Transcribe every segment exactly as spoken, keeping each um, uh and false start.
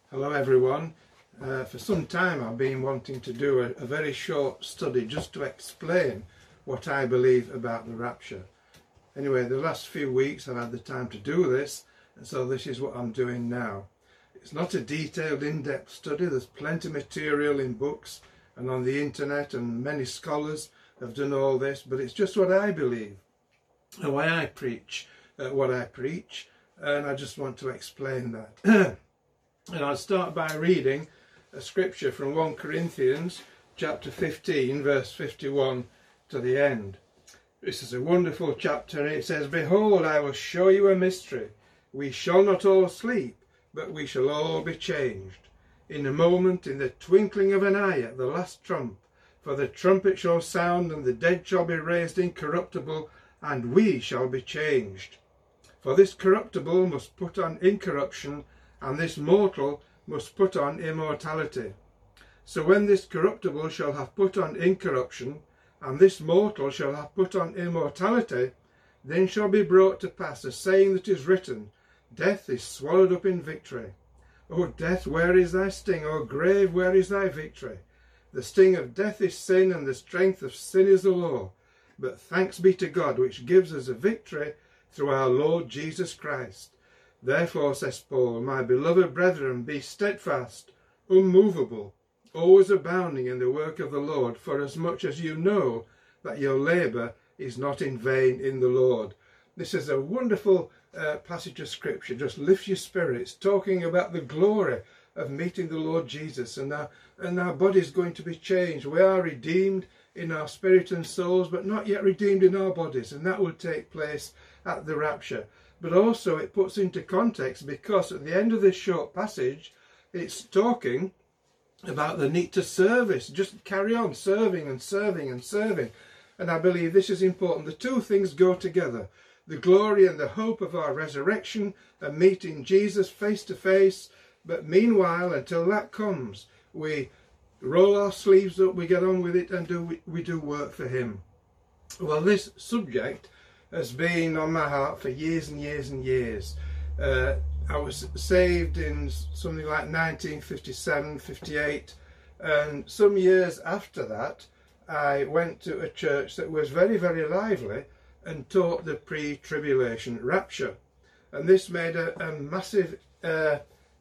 Hello everyone. Uh, for some time I've been wanting to do a, a very short study just to explain what I believe about the rapture. Anyway, the last few weeks I've had the time to do this, and so this is what I'm doing now. It's not a detailed in-depth study. There's plenty of material in books and on the internet, and many scholars have done all this, but it's just what I believe and why I preach uh, what I preach, and I just want to explain that. And I'll start by reading a scripture from First Corinthians chapter fifteen, verse fifty-one to the end. This is a wonderful chapter. It says, "Behold, I will show you a mystery. We shall not all sleep, but we shall all be changed. In a moment, in the twinkling of an eye, at the last trump. For the trumpet shall sound, and the dead shall be raised incorruptible, and we shall be changed. For this corruptible must put on incorruption, and this mortal must put on immortality. So when this corruptible shall have put on incorruption, and this mortal shall have put on immortality, then shall be brought to pass a saying that is written, Death is swallowed up in victory. O death, where is thy sting? O grave, where is thy victory? The sting of death is sin, and the strength of sin is the law. But thanks be to God, which gives us a victory through our Lord Jesus Christ. Therefore, says Paul, my beloved brethren, be steadfast, unmovable, always abounding in the work of the Lord, for as much as you know that your labour is not in vain in the Lord." This is a wonderful uh, passage of scripture. Just lifts your spirits, talking about the glory of meeting the Lord Jesus, and our, and our body is going to be changed. We are redeemed in our spirit and souls, but not yet redeemed in our bodies, and that will take place at the rapture. But also it puts into context, because at the end of this short passage it's talking about the need to service, just carry on serving and serving and serving. And I believe this is important. The two things go together. The glory and the hope of our resurrection and meeting Jesus face to face. But meanwhile, until that comes, we roll our sleeves up, we get on with it, and do we, we do work for him. Well, this subject has been on my heart for years and years and years. Uh, I was saved in something like nineteen fifty-seven, fifty-eight, and some years after that I went to a church that was very, very lively and taught the pre-tribulation rapture. And this made a, a massive, uh,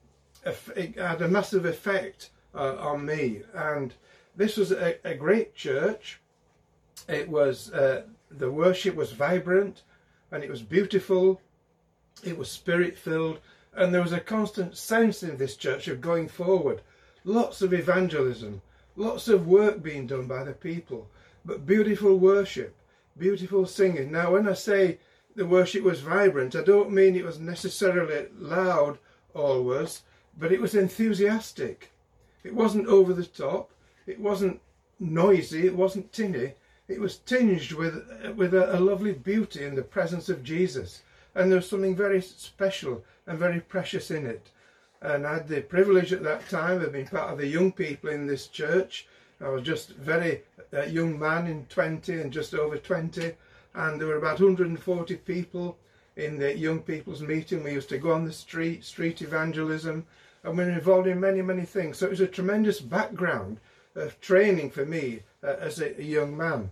it had a massive effect uh, on me. And this was a, a great church. It was uh, the worship was vibrant, and it was beautiful, it was spirit-filled, and there was a constant sense in this church of going forward. Lots of evangelism, lots of work being done by the people, but beautiful worship, beautiful singing. Now, when I say the worship was vibrant, I don't mean it was necessarily loud always, but it was enthusiastic. It wasn't over the top, it wasn't noisy, it wasn't tinny. It was tinged with, with a, a lovely beauty in the presence of Jesus. And there was something very special and very precious in it. And I had the privilege at that time of being part of the young people in this church. I was just a very uh, young man in twenty and just over twenty. And there were about one hundred forty people in the young people's meeting. We used to go on the street, street evangelism. And we were involved in many, many things. So it was a tremendous background of training for me uh, as a, a young man.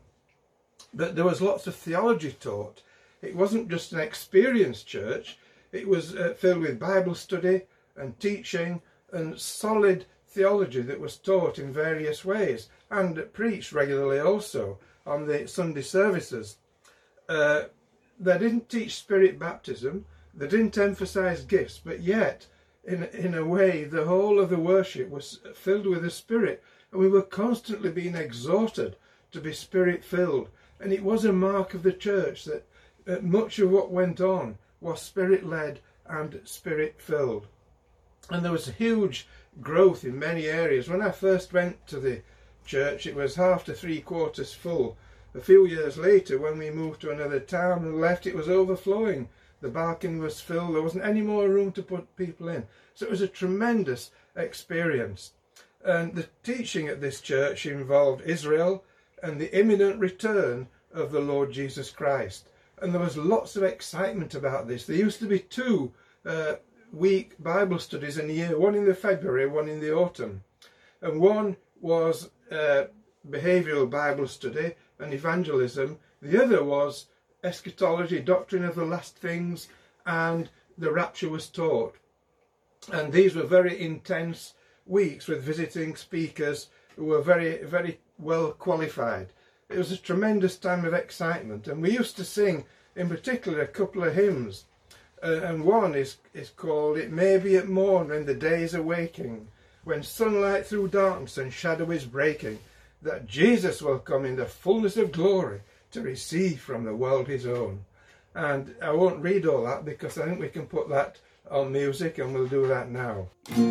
But there was lots of theology taught. It wasn't just an experienced church. It was uh, filled with Bible study and teaching and solid theology that was taught in various ways, and preached regularly also on the Sunday services. Uh, they didn't teach spirit baptism. They didn't emphasize gifts, but yet, in, in a way, the whole of the worship was filled with the Spirit, and we were constantly being exhorted to be Spirit-filled. And it was a mark of the church that uh, much of what went on was Spirit-led and Spirit-filled. And there was a huge growth in many areas. When I first went to the church, it was half to three quarters full. A few years later, when we moved to another town and left, it was overflowing. The balcony was filled. There wasn't any more room to put people in. So it was a tremendous experience. And the teaching at this church involved Israel and the imminent return of the Lord Jesus Christ. And there was lots of excitement about this. There used to be two uh, week Bible studies in a year, one in the February, one in the autumn. And one was uh, behavioural Bible study and evangelism. The other was eschatology, doctrine of the last things, and the rapture was taught. And these were very intense weeks with visiting speakers who were very, very well qualified. It was a tremendous time of excitement, and we used to sing, in particular, a couple of hymns. Uh, and one is, is called "It May Be at Morn When the Day is Awaking, when sunlight through darkness and shadow is breaking, that Jesus will come in the fullness of glory to receive from the world his own." And I won't read all that because I think we can put that on music, and we'll do that now.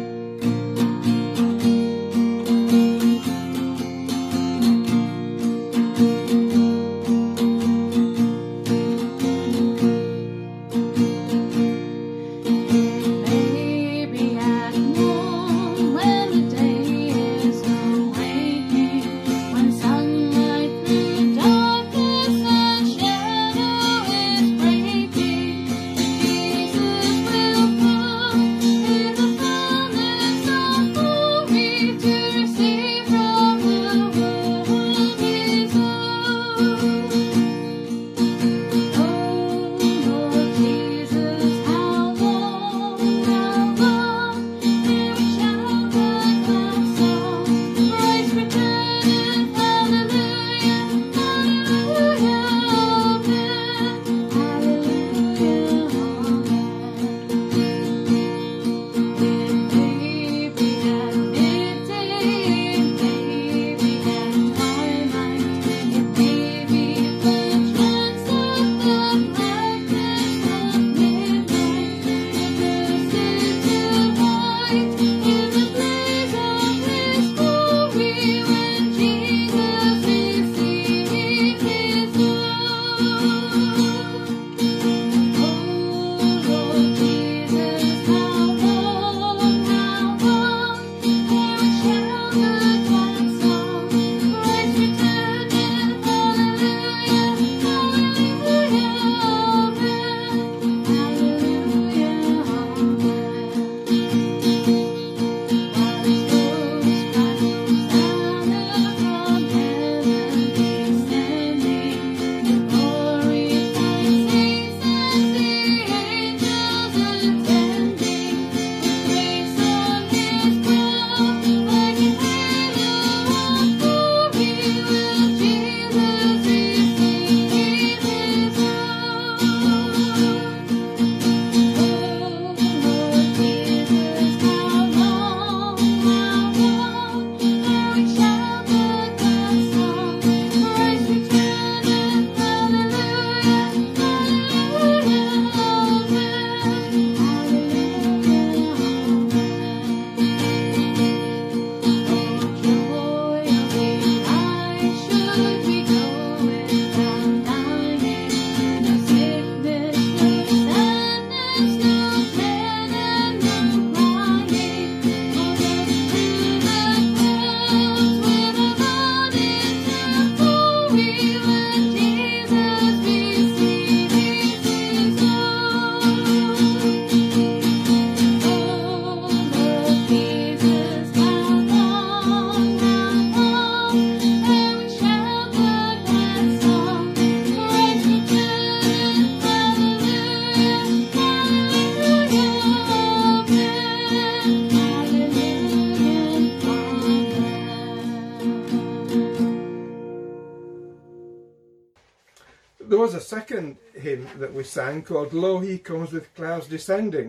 There was a second hymn that we sang called "Lo, He Comes with Clouds Descending."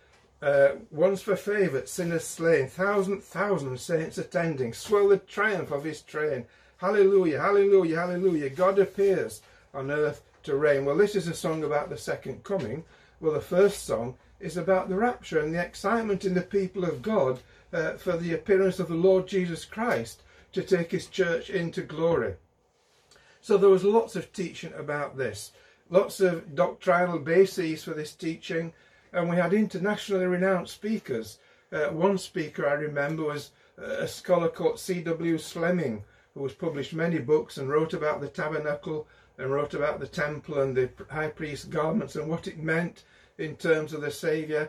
Uh, once for favourite, sinners slain, thousand thousand saints attending, swell the triumph of his train. Hallelujah, hallelujah, hallelujah, God appears on earth to reign. Well, this is a song about the second coming. Well, the first song is about the rapture and the excitement in the people of God uh, for the appearance of the Lord Jesus Christ to take his church into glory. So there was lots of teaching about this, lots of doctrinal bases for this teaching, and we had internationally renowned speakers. Uh, one speaker I remember was a scholar called C W Slemming, who has published many books and wrote about the tabernacle and wrote about the temple and the high priest's garments and what it meant in terms of the Saviour.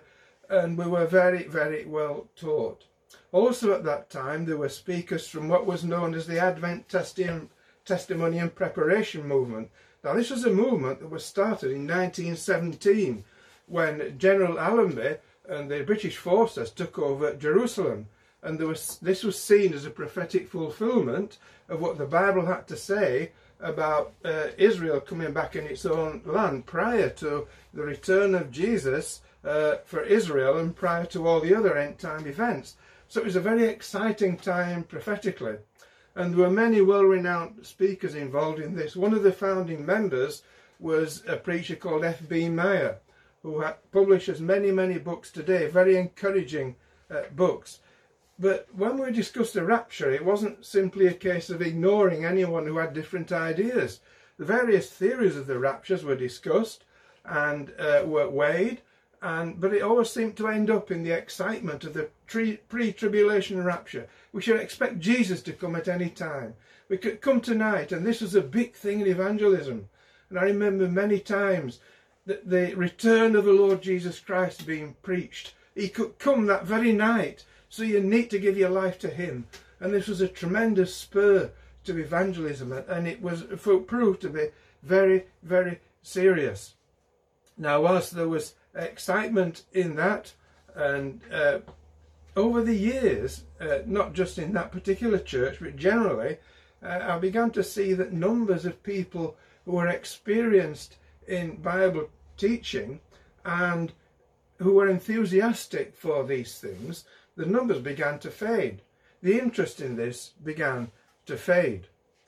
and we were very, very well taught. Also at that time there were speakers from what was known as the Advent Testi- Testimony and Preparation movement. Now this was a movement that was started in nineteen seventeen when General Allenby and the British forces took over Jerusalem, and there was, this was seen as a prophetic fulfilment of what the Bible had to say about uh, Israel coming back in its own land prior to the return of Jesus uh, for Israel and prior to all the other end time events. So it was a very exciting time prophetically, and there were many well-renowned speakers involved in this. One of the founding members was a preacher called F B Meyer, who publishes many, many books today, very encouraging uh, books. But when we discussed the rapture, it wasn't simply a case of ignoring anyone who had different ideas. The various theories of the raptures were discussed and uh, were weighed, and, but it always seemed to end up in the excitement of the pre-tribulation rapture. We should expect Jesus to come at any time. We could come tonight, and this was a big thing in evangelism. And I remember many times that the return of the Lord Jesus Christ being preached. He could come that very night. So you need to give your life to him. And this was a tremendous spur to evangelism, and it was proved to be very, very serious. Now, whilst there was excitement in that, and uh, over the years, uh, not just in that particular church, but generally, uh, I began to see that numbers of people who were experienced in Bible teaching and who were enthusiastic for these things, the numbers began to fade. The interest in this began to fade.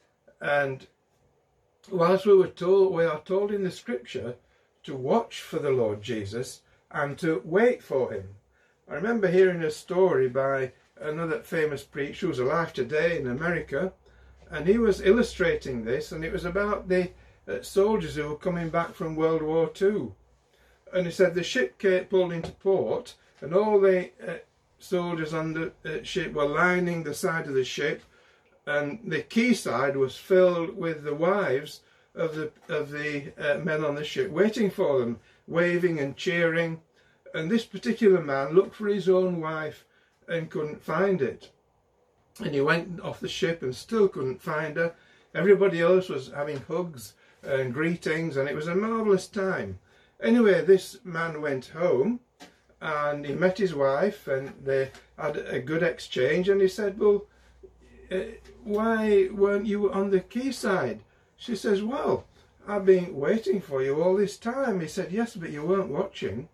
And whilst we were told, we are told in the scripture to watch for the Lord Jesus and to wait for him. I remember hearing a story by another famous preacher who's alive today in America, and he was illustrating this, and it was about the uh, soldiers who were coming back from World War Two. And he said the ship pulled into port, and all the uh, soldiers on the uh, ship were lining the side of the ship, and the quayside was filled with the wives of the of the uh, men on the ship, waiting for them, waving and cheering. And this particular man looked for his own wife and couldn't find it, and he went off the ship and still couldn't find her. Everybody else was having hugs and greetings, and it was a marvellous time. Anyway, this man went home, and he met his wife, and they had a good exchange, and he said, well, uh, why weren't you on the quayside? She says, well, I've been waiting for you all this time. He said, yes, but you weren't watching.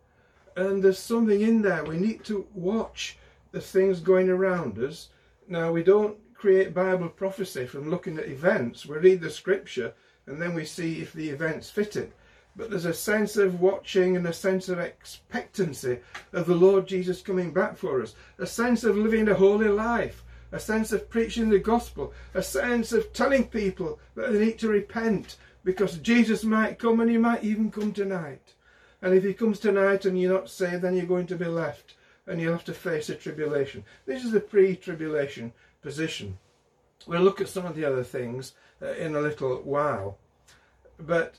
And there's something in there. We need to watch the things going around us. Now, we don't create Bible prophecy from looking at events. We read the scripture, and then we see if the events fit it. But there's a sense of watching and a sense of expectancy of the Lord Jesus coming back for us. A sense of living a holy life. A sense of preaching the gospel. A sense of telling people that they need to repent because Jesus might come, and he might even come tonight. And if he comes tonight and you're not saved, then you're going to be left and you'll have to face a tribulation. This is the pre-tribulation position. We'll look at some of the other things uh, in a little while. But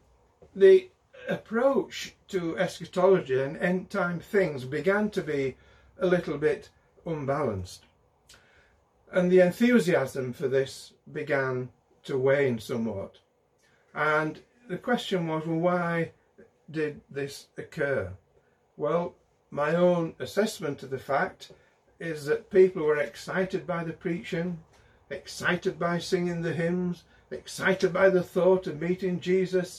the approach to eschatology and end time things began to be a little bit unbalanced. And the enthusiasm for this began to wane somewhat. And the question was, well, why did this occur? Well, my own assessment of the fact is that people were excited by the preaching, excited by singing the hymns, excited by the thought of meeting Jesus,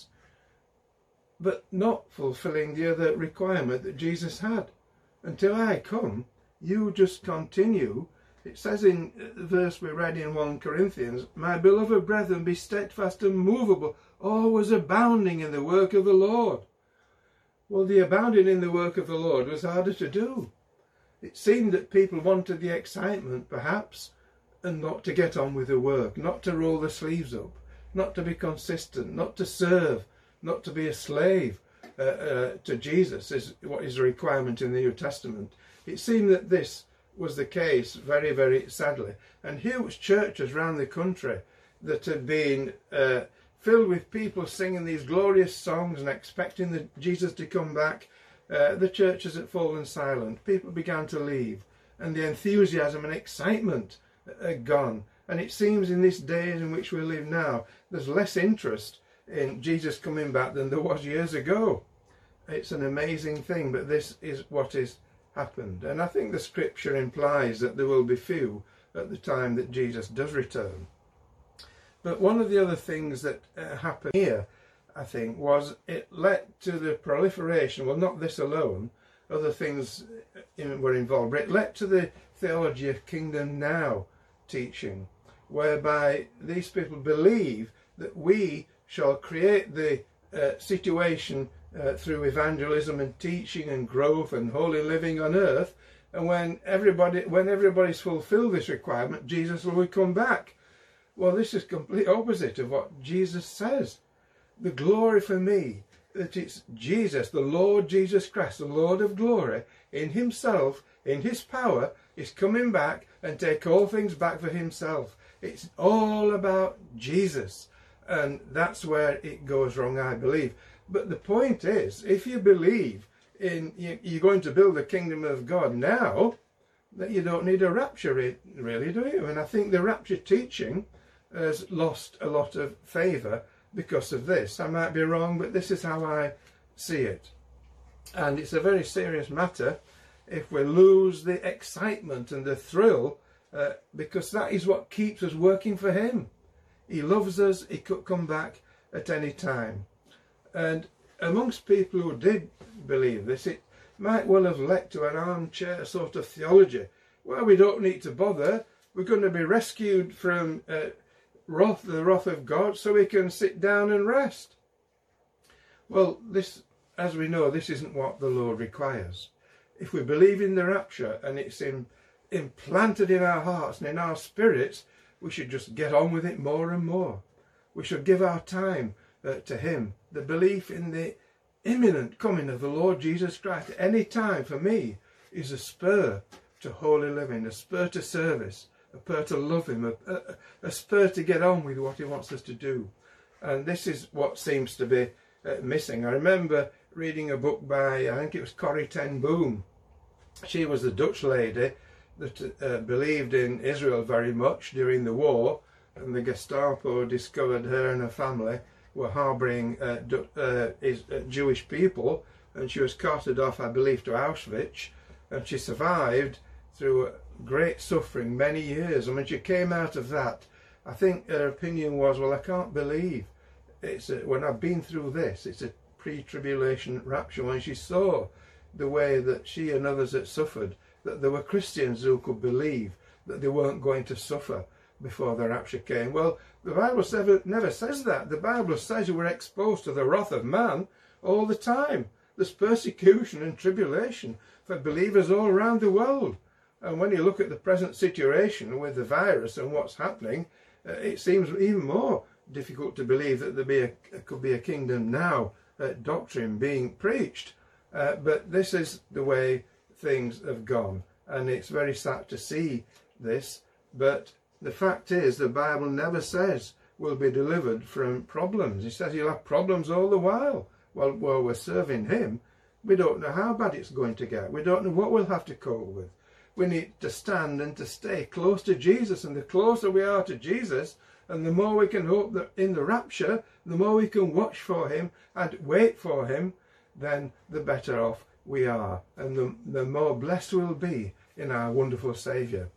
but not fulfilling the other requirement that Jesus had. Until I come, you just continue. It says in the verse we read in First Corinthians, my beloved brethren, be steadfast and immovable, always abounding in the work of the Lord. Well, the abounding in the work of the Lord was harder to do. It seemed that people wanted the excitement, perhaps, and not to get on with the work, not to roll the sleeves up, not to be consistent, not to serve, not to be a slave uh, uh, to Jesus, is what is a requirement in the New Testament. It seemed that this was the case, very, very sadly. And here was churches around the country that had been uh, filled with people singing these glorious songs and expecting the Jesus to come back, Uh, the churches had fallen silent. People began to leave, and the enthusiasm and excitement had gone. And it seems in this day in which we live now, there's less interest in Jesus coming back than there was years ago. It's an amazing thing, but this is what has happened. And I think the scripture implies that there will be few at the time that Jesus does return. But one of the other things that uh, happened here, I think, was it led to the proliferation, well, not this alone, other things in, were involved, but it led to the theology of kingdom now teaching, whereby these people believe that we shall create the uh, situation uh, through evangelism and teaching and growth and holy living on earth, and when everybody when everybody's fulfilled this requirement, Jesus will come back. Well, this is complete opposite of what Jesus says. The glory for me, that it's Jesus, the Lord Jesus Christ, the Lord of glory, in himself, in his power, is coming back and take all things back for himself. It's all about Jesus. And that's where it goes wrong, I believe. But the point is, if you believe in you're going to build the kingdom of God now, that you don't need a rapture, really, do you? And I think the rapture teaching has lost a lot of favour because of this. I might be wrong, but this is how I see it. And it's a very serious matter if we lose the excitement and the thrill, uh, because that is what keeps us working for him. He loves us, he could come back at any time. And amongst people who did believe this, it might well have led to an armchair sort of theology. Well, we don't need to bother. We're going to be rescued from uh, wrath, the wrath of God, so we can sit down and rest. Well, this, as we know, this isn't what the Lord requires. If we believe in the rapture and it's in, implanted in our hearts and in our spirits, we should just get on with it more and more. We should give our time uh, to him. The belief in the imminent coming of the Lord Jesus Christ at any time, for me, is a spur to holy living, a spur to service, a spur to love him, a, a, a spur to get on with what he wants us to do. And this is what seems to be uh, missing. I remember reading a book by, I think it was Corrie ten Boom. She was a Dutch lady that uh, believed in Israel very much during the war, and the Gestapo discovered her and her family were harbouring uh, uh, is, uh, Jewish people, and she was carted off, I believe, to Auschwitz, and she survived through great suffering many years. And when she came out of that, I think her opinion was, well, I can't believe it's a, when I've been through this, it's a pre-tribulation rapture. When she saw the way that she and others had suffered, that there were Christians who could believe that they weren't going to suffer before the rapture came. Well, the Bible never, never says that. The Bible says we're exposed to the wrath of man all the time. There's persecution and tribulation for believers all around the world. And when you look at the present situation with the virus and what's happening, uh, it seems even more difficult to believe that there be a, could be a kingdom now uh, doctrine being preached. Uh, but this is the way things have gone, and it's very sad to see this. But the fact is, the Bible never says we'll be delivered from problems. It says you'll have problems all the while. While, while we're serving him, we don't know how bad it's going to get. We don't know what we'll have to cope with. We need to stand and to stay close to Jesus, and the closer we are to Jesus, and the more we can hope that in the rapture, the more we can watch for him and wait for him, then the better off we are, and the, the more blessed we'll be in our wonderful Saviour.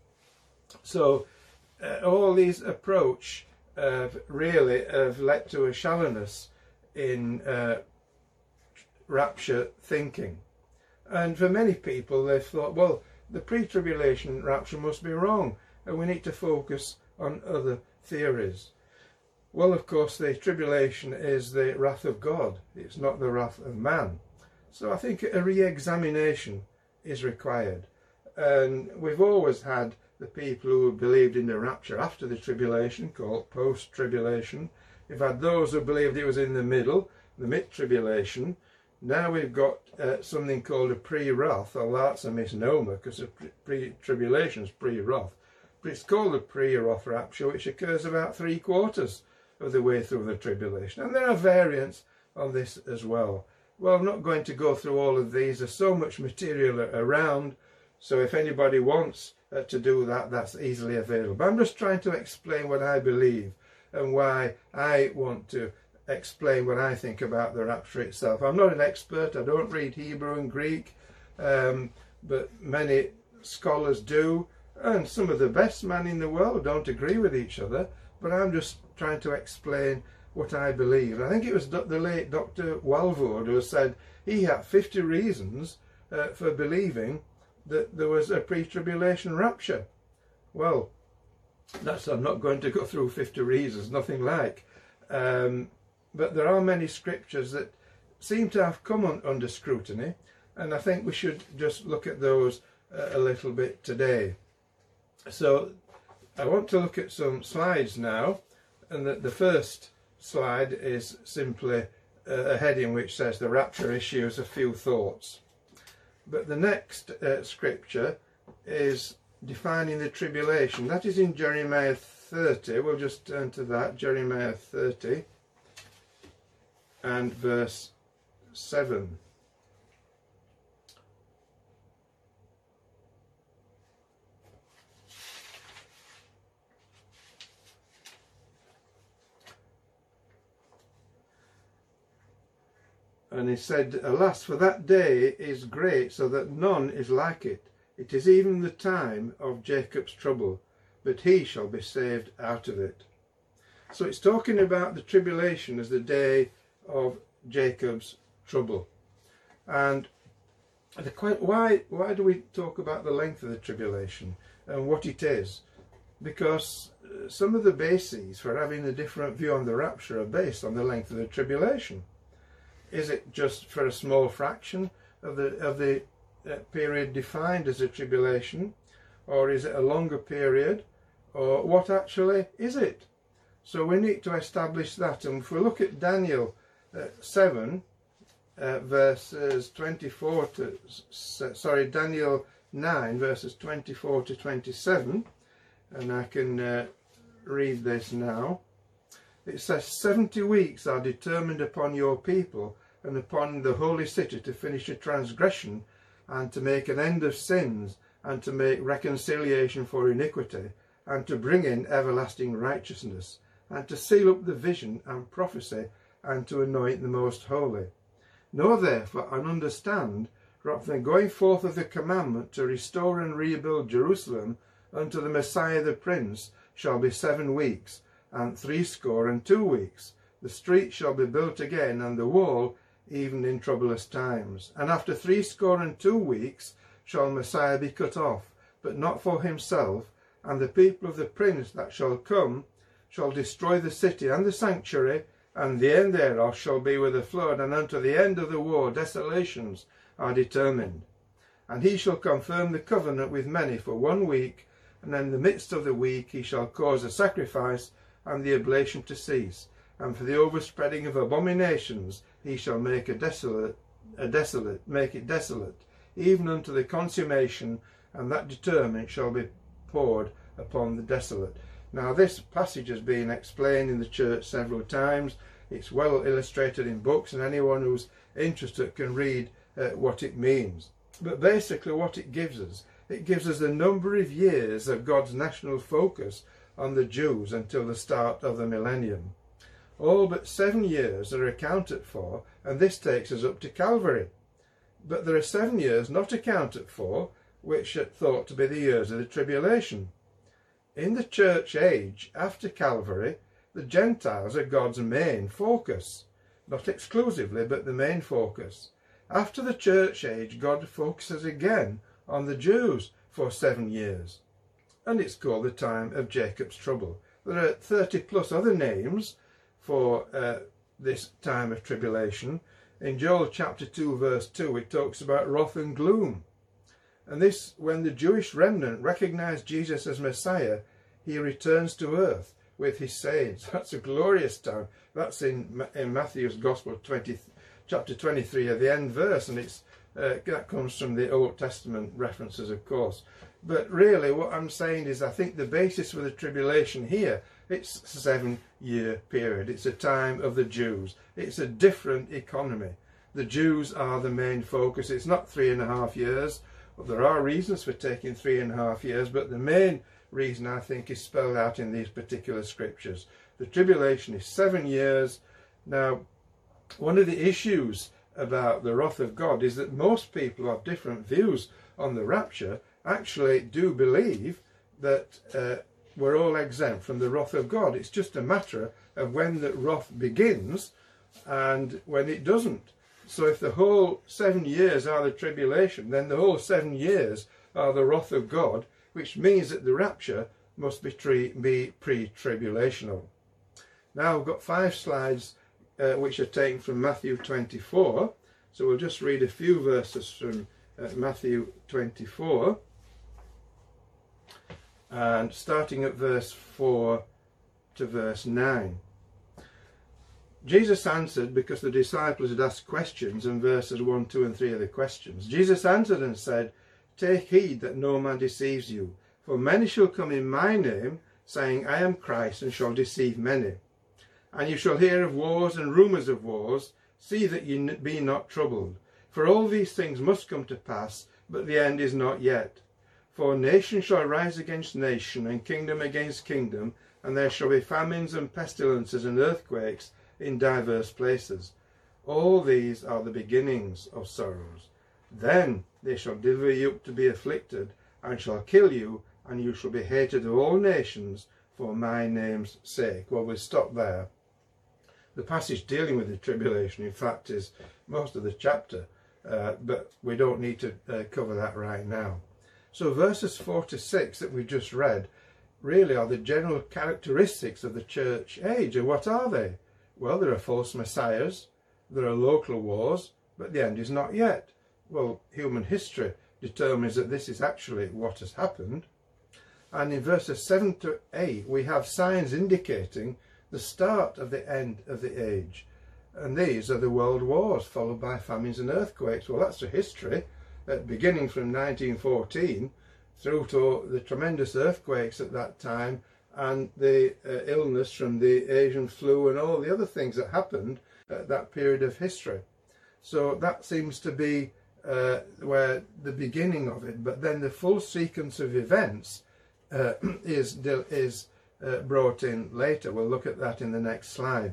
So uh, all these approach uh, really have led to a shallowness in uh, rapture thinking. And for many people, they've thought, well, the pre-tribulation rapture must be wrong, and we need to focus on other theories. Well, of course, the tribulation is the wrath of God. It's not the wrath of man. So I think a re-examination is required. And we've always had the people who believed in the rapture after the tribulation, called post-tribulation. We've had those who believed it was in the middle, the mid-tribulation. Now we've got uh, something called a pre-wrath. Well, that's a misnomer, because pre-tribulation is pre-wrath. But it's called a pre-wrath rapture, which occurs about three quarters of the way through the tribulation. And there are variants on this as well. Well, I'm not going to go through all of these. There's so much material around, so if anybody wants uh, to do that, that's easily available. But I'm just trying to explain what I believe and why I want to explain what I think about the rapture itself. I'm not an expert. I don't read Hebrew and Greek, um, but many scholars do, and some of the best men in the world don't agree with each other. But I'm just trying to explain what I believe. I think it was the late Doctor Walvoord who said he had fifty reasons uh, for believing that there was a pre-tribulation rapture. Well, that's, I'm not going to go through fifty reasons, nothing like. Um, but there are many scriptures that seem to have come on, under scrutiny, and I think we should just look at those uh, a little bit today. So I want to look at some slides now, and that the first slide is simply a heading which says the rapture issues a few thoughts. But the next uh, scripture is defining the tribulation. That is in Jeremiah thirty. We'll just turn to that. Jeremiah thirty and verse seven. And he said, alas, for that day is great, so that none is like it. It is even the time of Jacob's trouble, but he shall be saved out of it. So it's talking about the tribulation as the day of Jacob's trouble. And the, why, why do we talk about the length of the tribulation and what it is? Because some of the bases for having a different view on the rapture are based on the length of the tribulation. Is it just for a small fraction of the of the uh, period defined as a tribulation, or is it a longer period, or what actually is it? So we need to establish that. And if we look at Daniel uh, seven, uh, verses twenty-four to sorry Daniel nine, verses twenty-four to twenty-seven, and I can uh, read this now. It says, seventy weeks are determined upon your people and upon the holy city to finish a transgression and to make an end of sins and to make reconciliation for iniquity and to bring in everlasting righteousness and to seal up the vision and prophecy and to anoint the most holy. Know therefore and understand that from the going forth of the commandment to restore and rebuild Jerusalem unto the Messiah the Prince shall be seven weeks, and threescore and two weeks. The street shall be built again, and the wall, even in troublous times. And after threescore and two weeks shall Messiah be cut off, but not for himself, and the people of the Prince that shall come shall destroy the city and the sanctuary, and the end thereof shall be with a flood, and unto the end of the war desolations are determined. And he shall confirm the covenant with many for one week, and in the midst of the week he shall cause a sacrifice and the oblation to cease, and for the overspreading of abominations he shall make a desolate, a desolate, make it desolate, even unto the consummation, and that determined shall be poured upon the desolate. Now this passage has been explained in the church several times. It's well illustrated in books, and anyone who's interested can read uh, what it means. But basically what it gives us, it gives us the number of years of God's national focus on the Jews until the start of the millennium. All but seven years are accounted for, and this takes us up to Calvary. But there are seven years not accounted for, which are thought to be the years of the tribulation. In the church age, after Calvary, the Gentiles are God's main focus. Not exclusively, but the main focus. After the church age, God focuses again on the Jews for seven years. And it's called the time of Jacob's trouble. There are thirty plus other names for uh, this time of tribulation. In Joel chapter two verse two it talks about wrath and gloom. And this, when the Jewish remnant recognize Jesus as Messiah, he returns to earth with his saints. That's a glorious time. That's in, in Matthew's Gospel twenty, chapter twenty-three at the end verse, and it's uh, that comes from the Old Testament references, of course. But really what I'm saying is I think the basis for the tribulation here, it's a seven year period. It's a time of the Jews. It's a different economy. the Jews are the main focus. It's not three and a half years. Well, there are reasons for taking three and a half years, but the main reason, I think, is spelled out in these particular scriptures. The tribulation is seven years. Now, one of the issues about the wrath of God is that most people who have different views on the rapture actually do believe that uh, we're all exempt from the wrath of God. It's just a matter of when the wrath begins and when it doesn't. So if the whole seven years are the tribulation, then the whole seven years are the wrath of God, which means that the rapture must be, be pre-tribulational. Now we've got five slides uh, which are taken from Matthew twenty-four. So we'll just read a few verses from uh, Matthew twenty-four. And starting at verse four to verse nine. Jesus answered, because the disciples had asked questions, and verses one, two and three are the questions. Jesus answered and said, "Take heed that no man deceives you, for many shall come in my name, saying, I am Christ, and shall deceive many. And you shall hear of wars and rumours of wars. See that ye be not troubled. For all these things must come to pass, but the end is not yet. For nation shall rise against nation, and kingdom against kingdom, and there shall be famines and pestilences and earthquakes in divers places. All these are the beginnings of sorrows. Then they shall deliver you up to be afflicted, and shall kill you, and you shall be hated of all nations for my name's sake." Well, we'll stop there. The passage dealing with the tribulation, in fact, is most of the chapter, uh, but we don't need to uh, cover that right now. So verses four to six that we just read really are the general characteristics of the church age. And what are they? Well, there are false messiahs, there are local wars, but the end is not yet. Well, human history determines that this is actually what has happened. And in verses seven to eight, we have signs indicating the start of the end of the age. And these are the world wars, followed by famines and earthquakes. Well, that's the history, uh, beginning from nineteen fourteen through to the tremendous earthquakes at that time, and the uh, illness from the Asian flu and all the other things that happened at that period of history. So that seems to be uh, where the beginning of it. But then the full sequence of events uh, is is uh, brought in later. We'll look at that in the next slide.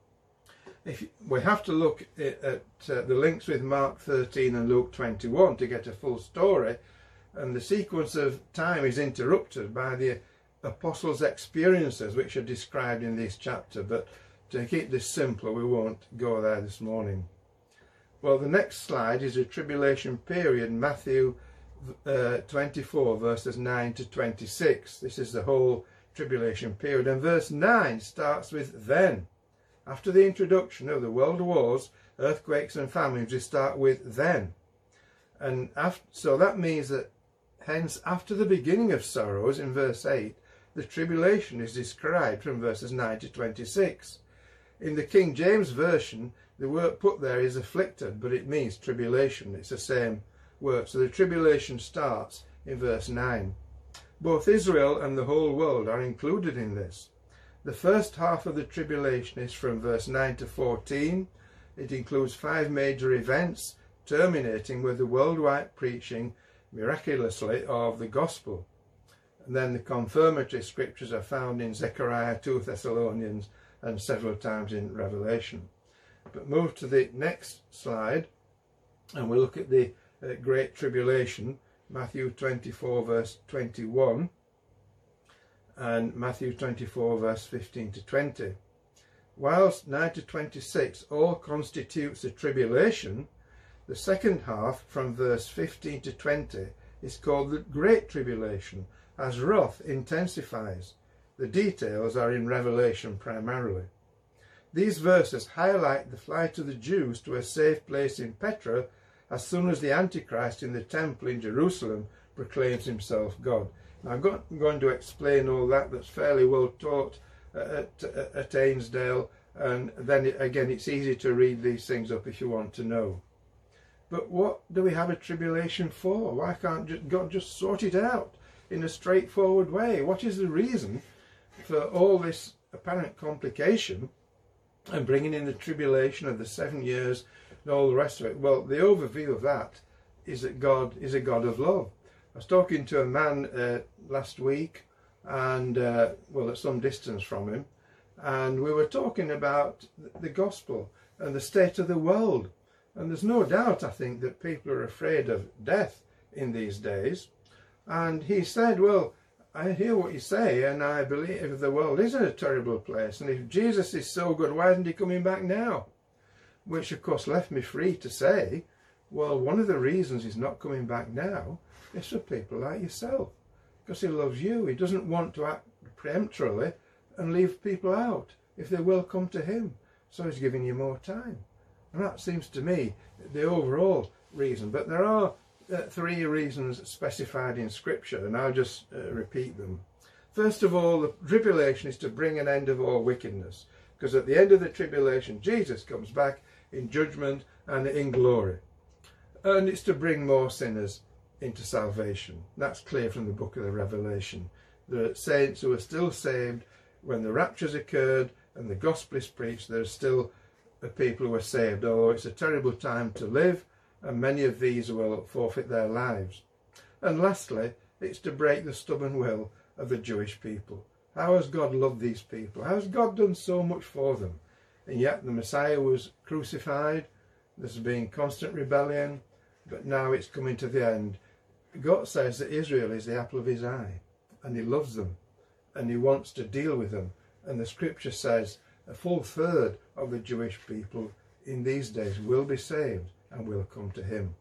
If we have to look at, at uh, the links with Mark thirteen and Luke twenty-one to get a full story, and the sequence of time is interrupted by the apostles' experiences which are described in this chapter. But to keep this simpler, we won't go there this morning. Well, the next slide is a tribulation period, Matthew uh, twenty-four verses nine to twenty-six. This is the whole tribulation period, and verse nine starts with "then." After the introduction of the world wars, earthquakes and famines, we start with "then." And after, so that means that hence after the beginning of sorrows in verse eight, the tribulation is described from verses nine to twenty-six. In the King James Version, the word put there is afflicted, but it means tribulation. It's the same word. So the tribulation starts in verse nine. Both Israel and the whole world are included in this. The first half of the tribulation is from verse nine to fourteen. It includes five major events, terminating with the worldwide preaching, miraculously, of the gospel. And then the confirmatory scriptures are found in Zechariah, two Thessalonians, and several times in Revelation. But move to the next slide, and we'll look at the uh, Great Tribulation, Matthew twenty-four, verse twenty-one, and Matthew twenty-four, verse fifteen to twenty. Whilst nine to twenty-six all constitutes the tribulation, the second half, from verse fifteen to twenty, is called the Great Tribulation, as wrath intensifies. The details are in Revelation primarily. These verses highlight the flight of the Jews to a safe place in Petra as soon as the Antichrist in the temple in Jerusalem proclaims himself God. Now, I'm going to explain all that. That's fairly well taught at, at, at Ainsdale, and then it, again it's easy to read these things up if you want to know. But what do we have a tribulation for? Why can't God just sort it out in a straightforward way? What is the reason for all this apparent complication and bringing in the tribulation of the seven years and all the rest of it. Well, the overview of that is that God is a God of love. I was talking to a man uh, last week, and uh, well, at some distance from him, and we were talking about the gospel and the state of the world. And there's no doubt, I think, that people are afraid of death in these days. And he said, well, I hear what you say, and I believe the world is a terrible place, and if Jesus is so good, why isn't he coming back now? Which of course left me free to say, well, one of the reasons he's not coming back now is for people like yourself, because he loves you. He doesn't want to act preemptorily and leave people out if they will come to him. So he's giving you more time. And that seems to me the overall reason. But there are uh, three reasons specified in Scripture, and I'll just uh, repeat them. First of all, the tribulation is to bring an end of all wickedness, because at the end of the tribulation, Jesus comes back in judgment and in glory. And it's to bring more sinners into salvation. That's clear from the book of the Revelation. The saints who are still saved when the rapture's occurred and the gospel is preached, there are still people who are saved, although it's a terrible time to live, and many of these will forfeit their lives. And lastly, it's to break the stubborn will of the Jewish people. How has God loved these people? How has God done so much for them? And yet the Messiah was crucified, there's been constant rebellion, but now it's coming to the end. God says that Israel is the apple of his eye, and he loves them, and he wants to deal with them. And the Scripture says a full third of the Jewish people in these days will be saved and will come to him.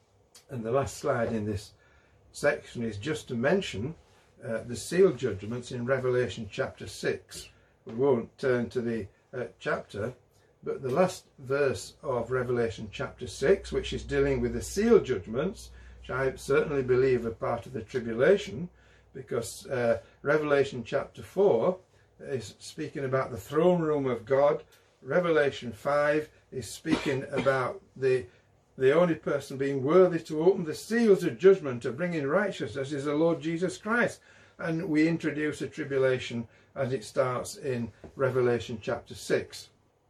And the last slide in this section is just to mention uh, the seal judgments in Revelation chapter six. We won't turn to the uh, chapter, but the last verse of Revelation chapter six, which is dealing with the seal judgments, which I certainly believe are part of the tribulation, because uh, Revelation chapter four is speaking about the throne room of God. Revelation five is speaking about the the only person being worthy to open the seals of judgment, to bring in righteousness, is the Lord Jesus Christ. And we introduce a tribulation as it starts in Revelation chapter six.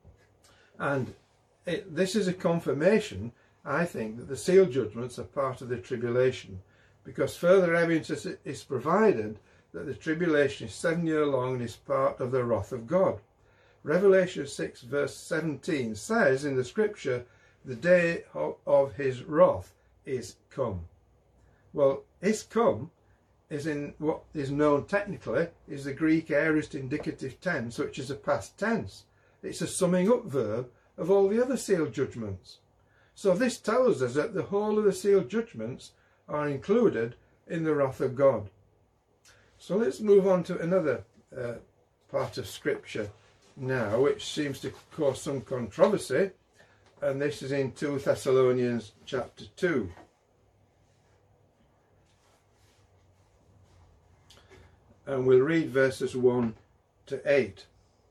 And it, this is a confirmation, I think, that the seal judgments are part of the tribulation, because further evidence is, is provided that the tribulation is seven years long and is part of the wrath of God. Revelation six verse seventeen says in the Scripture, the day of, of his wrath is come. Well, is come is in what is known technically is the Greek aorist indicative tense, which is a past tense. It's a summing up verb of all the other seal judgments. So this tells us that the whole of the seal judgments are included in the wrath of God. So let's move on to another uh, part of Scripture now, which seems to cause some controversy, and this is in Second Thessalonians chapter two. And we'll read verses one to eight.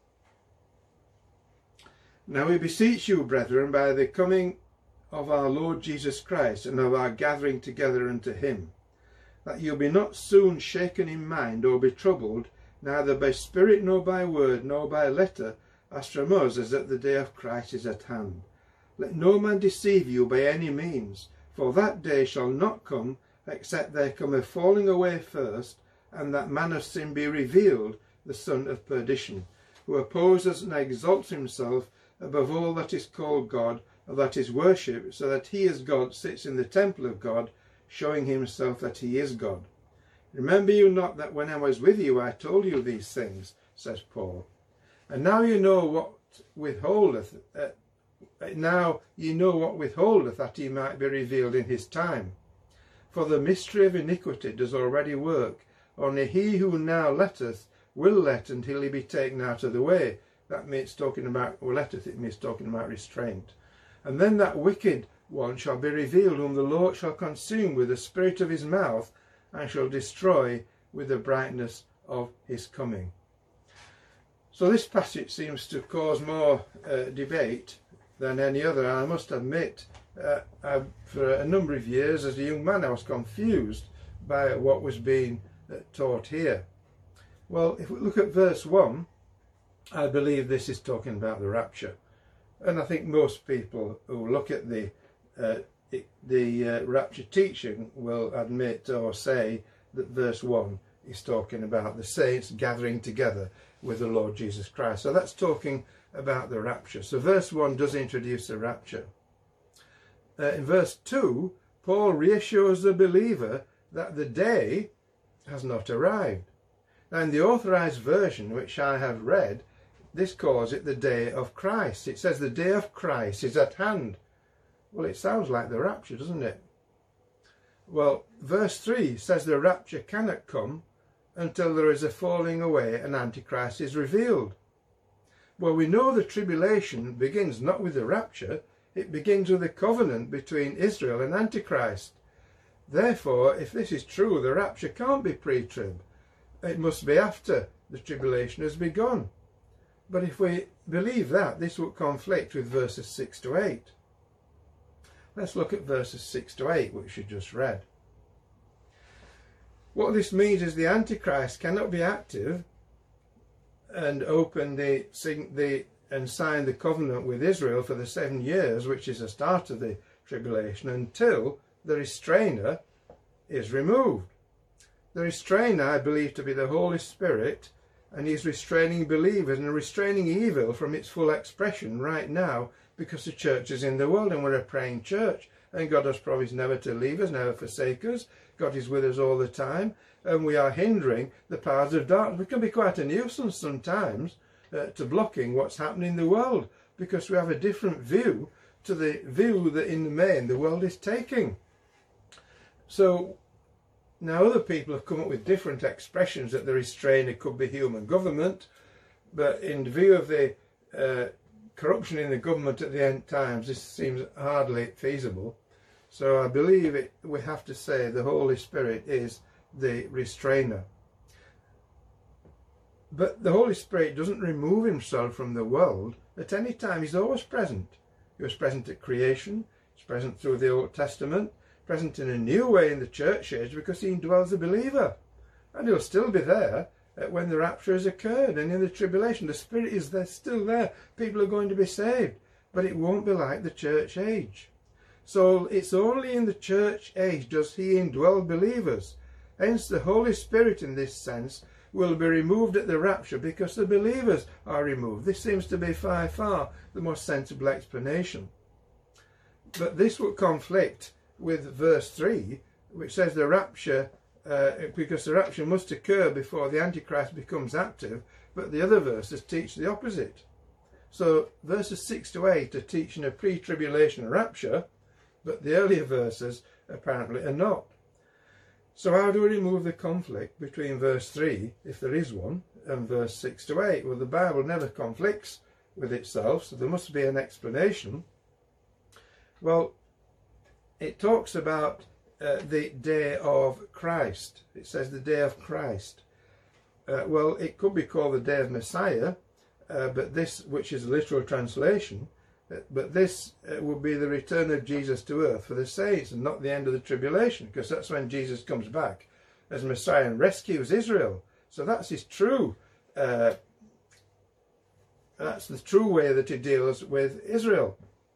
Now we beseech you, brethren, by the coming of our Lord Jesus Christ and of our gathering together unto him, that you be not soon shaken in mind or be troubled, neither by spirit nor by word nor by letter, as from us, as that the day of Christ is at hand. Let no man deceive you by any means, for that day shall not come, except there come a falling away first, and that man of sin be revealed, the son of perdition, who opposes and exalts himself above all that is called God, or that is worshipped, so that he as God sits in the temple of God, showing himself that he is God. Remember you not that when I was with you I told you these things, says Paul. And now you know what withholdeth, uh, now you know what withholdeth, that he might be revealed in his time. For the mystery of iniquity does already work, only he who now letteth will let until he be taken out of the way. That means talking about, or letteth, it means talking about restraint. And then that wicked one shall be revealed, whom the Lord shall consume with the spirit of his mouth, and shall destroy with the brightness of his coming. So this passage seems to cause more uh, debate than any other. And I must admit, uh, I, for a number of years as a young man, I was confused by what was being uh, taught here. Well, if we look at verse one, I believe this is talking about the rapture. And I think most people who look at the uh, it, the uh, rapture teaching will admit or say that verse one is talking about the saints gathering together with the Lord Jesus Christ. So that's talking about the rapture. So verse one does introduce the rapture. Uh, in verse two, Paul reassures the believer that the day has not arrived. Now in the Authorized Version, which I have read, this calls it the day of Christ. It says the day of Christ is at hand. Well, it sounds like the rapture, doesn't it? Well, verse three says the rapture cannot come until there is a falling away and Antichrist is revealed. Well, we know the tribulation begins not with the rapture, it begins with a covenant between Israel and Antichrist. Therefore, if this is true, the rapture can't be pre-trib. It must be after the tribulation has begun. But if we believe that, this would conflict with verses six to eight. Let's look at verses six to eight, which you just read. What this means is the Antichrist cannot be active and open the, the and sign the covenant with Israel for the seven years, which is the start of the tribulation, until the restrainer is removed. The restrainer I believe to be the Holy Spirit, and he's restraining believers and restraining evil from its full expression right now, because the church is in the world and we're a praying church, and God has promised never to leave us, never forsake us. God is with us all the time, and we are hindering the powers of darkness. We can be quite a nuisance sometimes uh, to blocking what's happening in the world, because we have a different view to the view that in the main the world is taking. So now other people have come up with different expressions that the restrainer could be human government, but in view of the uh, corruption in the government at the end times, this seems hardly feasible. So I believe it, we have to say the Holy Spirit is the restrainer. But the Holy Spirit doesn't remove himself from the world at any time. He's always present. He was present at creation, he's present through the Old Testament, present in a new way in the church age because he indwells the believer. And he'll still be there when the rapture has occurred, and in the tribulation the Spirit is there, still there. People are going to be saved, but it won't be like the church age. So it's only in the church age does he indwell believers. Hence the Holy Spirit in this sense will be removed at the rapture because the believers are removed. This seems to be far, far the most sensible explanation. But this will conflict with verse three, which says the rapture, uh, because the rapture must occur before the Antichrist becomes active, but the other verses teach the opposite. So verses six to eight are teaching a pre-tribulation rapture, but the earlier verses apparently are not. So how do we remove the conflict between verse three, if there is one, and verse six to eight? Well, the Bible never conflicts with itself, so there must be an explanation. Well, it talks about uh, the day of Christ. It says the day of Christ. Uh, well, it could be called the day of Messiah, uh, but this, which is a literal translation, uh, but this uh, would be the return of Jesus to earth for the saints and not the end of the tribulation, because that's when Jesus comes back as Messiah and rescues Israel. So that's his true, uh, that's the true way that he deals with Israel.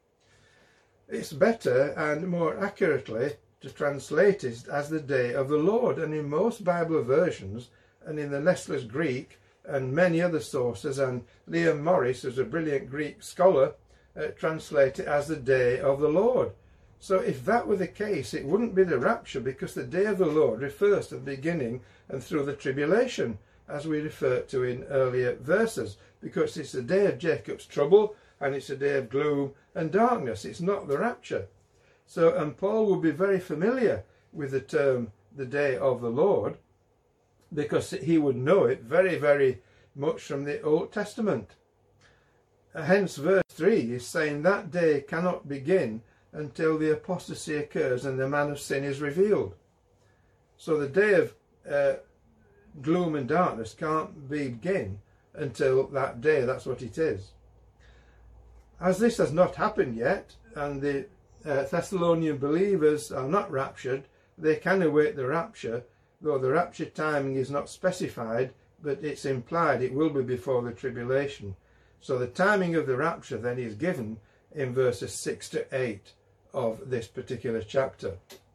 It's better and more accurately to translate it as the day of the Lord, and in most Bible versions and in the Nestler's Greek and many other sources, and Liam Morris, who's a brilliant Greek scholar, uh, translate it as the day of the Lord. So if that were the case, it wouldn't be the rapture, because the day of the Lord refers to the beginning and through the tribulation, as we referred to in earlier verses, because it's the day of Jacob's trouble and it's a day of gloom and darkness. It's not the rapture. So, and Paul will be very familiar with the term the day of the Lord, because he would know it very, very much from the Old Testament. Hence verse three is saying that day cannot begin until the apostasy occurs and the man of sin is revealed. So the day of uh, gloom and darkness can't begin until that day. That's what it is. As this has not happened yet, and the uh, Thessalonian believers are not raptured, they can await the rapture, though the rapture timing is not specified, but it's implied it will be before the tribulation. So the timing of the rapture then is given in verses six to eight of this particular chapter.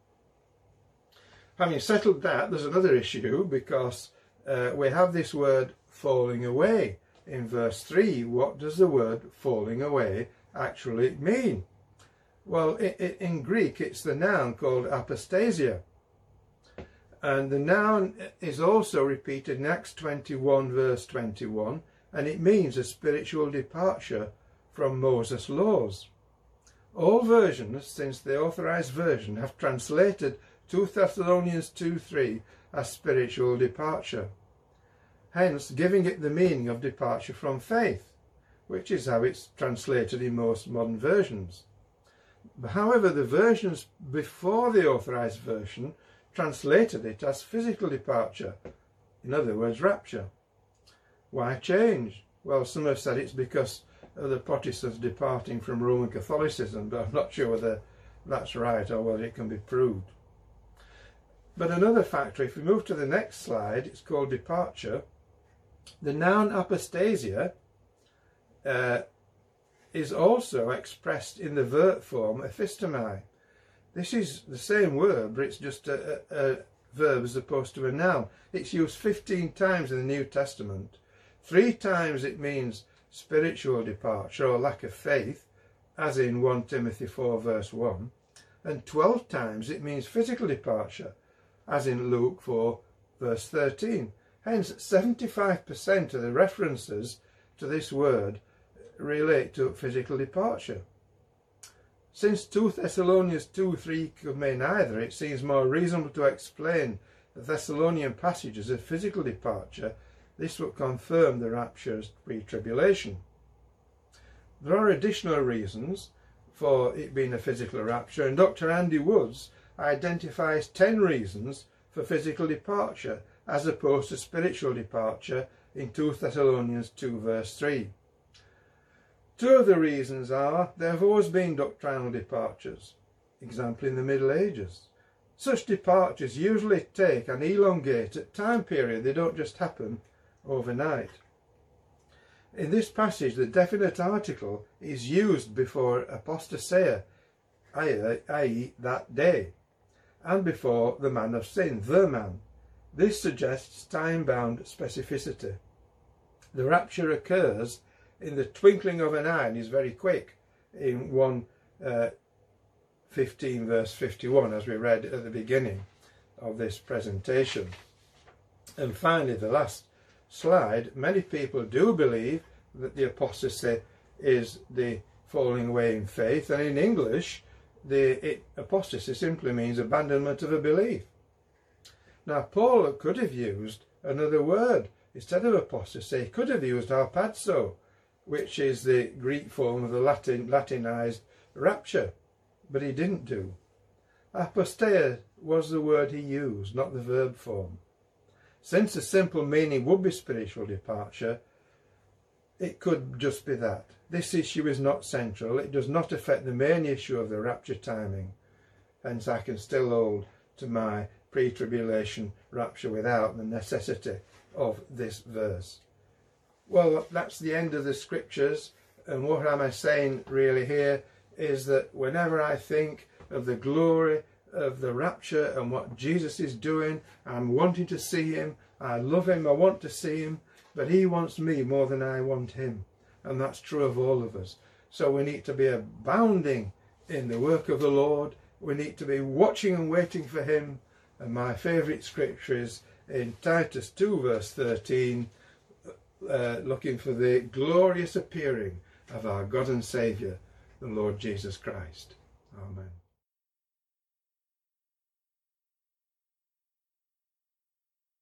Having settled that, there's another issue, because uh, we have this word falling away in verse three. What does the word falling away actually mean? Well, it, it, in Greek it's the noun called apostasia, and the noun is also repeated in Acts twenty-one verse twenty-one, and it means a spiritual departure from Moses' laws. All versions since the Authorized Version have translated two Thessalonians two three as spiritual departure, hence giving it the meaning of departure from faith, which is how it's translated in most modern versions. However, the versions before the Authorized Version translated it as physical departure, in other words, rapture. Why change? Well, some have said it's because of the Protestants departing from Roman Catholicism, but I'm not sure whether that's right or whether it can be proved. But another factor, if we move to the next slide, it's called departure. The noun apostasia uh, is also expressed in the verb form ephistomai. This is the same word, but it's just a, a, a verb as opposed to a noun. It's used fifteen times in the New Testament. Three times it means spiritual departure or lack of faith, as in First Timothy four verse one, and twelve times it means physical departure, as in Luke four verse thirteen. Hence, seventy-five percent of the references to this word relate to physical departure. Since two Thessalonians two three could mean either, it seems more reasonable to explain the Thessalonian passage as a physical departure. This would confirm the rapture's pre-tribulation. There are additional reasons for it being a physical rapture, and Doctor Andy Woods identifies ten reasons for physical departure as opposed to spiritual departure in two Thessalonians two verse three. Two of the reasons are there have always been doctrinal departures, example in the Middle Ages. Such departures usually take an elongated time period, they don't just happen overnight. In this passage, the definite article is used before apostasia, that is that day, and before the man of sin, the man. This suggests time-bound specificity. The rapture occurs in the twinkling of an eye and is very quick in First fifteen verse fifty-one, as we read at the beginning of this presentation. And finally, the last slide, many people do believe that the apostasy is the falling away in faith, and in English the it, apostasy simply means abandonment of a belief. Now, Paul could have used another word instead of apostasy. He could have used harpazo, which is the Greek form of the Latin Latinized rapture, but he didn't do. Apostasia was the word he used, not the verb form. Since the simple meaning would be spiritual departure, it could just be that. This issue is not central. It does not affect the main issue of the rapture timing. Hence I can still hold to my pre-tribulation rapture without the necessity of this verse. Well, that's the end of the scriptures, and what am I saying really here is that whenever I think of the glory of the rapture and what Jesus is doing, I'm wanting to see him, I love him, I want to see him, but he wants me more than I want him, and that's true of all of us. So we need to be abounding in the work of the Lord, we need to be watching and waiting for him, and my favourite scripture is in Titus two verse thirteen, uh, looking for the glorious appearing of our God and Saviour, the Lord Jesus Christ.